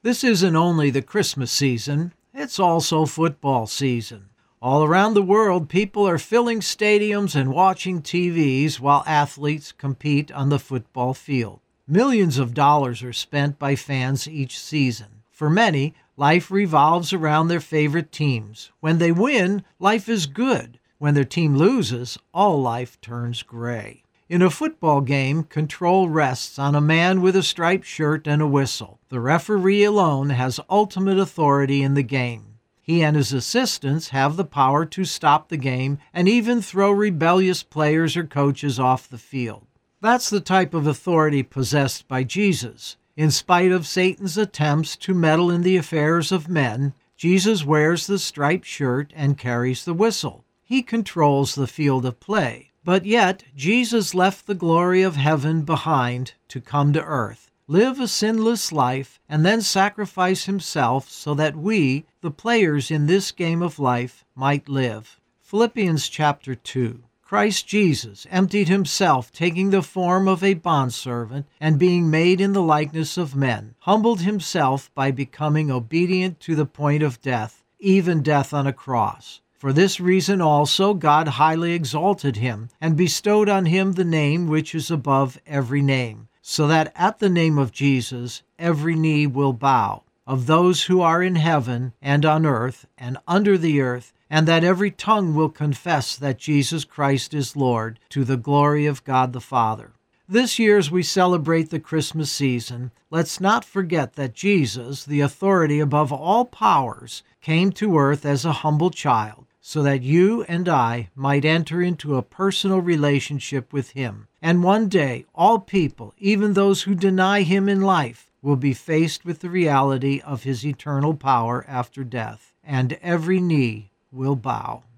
This isn't only the Christmas season, it's also football season. All around the world, people are filling stadiums and watching TVs while athletes compete on the football field. Millions of dollars are spent by fans each season. For many, life revolves around their favorite teams. When they win, life is good. When their team loses, all life turns gray. In a football game, control rests on a man with a striped shirt and a whistle. The referee alone has ultimate authority in the game. He and his assistants have the power to stop the game and even throw rebellious players or coaches off the field. That's the type of authority possessed by Jesus. In spite of Satan's attempts to meddle in the affairs of men, Jesus wears the striped shirt and carries the whistle. He controls the field of play. But yet, Jesus left the glory of heaven behind to come to earth, live a sinless life, and then sacrifice himself so that we, the players in this game of life, might live. Philippians chapter 2. Christ Jesus emptied himself, taking the form of a bondservant, and being made in the likeness of men, humbled himself by becoming obedient to the point of death, even death on a cross. For this reason also God highly exalted him, and bestowed on him the name which is above every name, so that at the name of Jesus every knee will bow, of those who are in heaven and on earth and under the earth, and that every tongue will confess that Jesus Christ is Lord, to the glory of God the Father. This year, as we celebrate the Christmas season, let's not forget that Jesus, the authority above all powers, came to earth as a humble child, so that you and I might enter into a personal relationship with him. And one day, all people, even those who deny him in life, will be faced with the reality of his eternal power after death, and every knee will bow.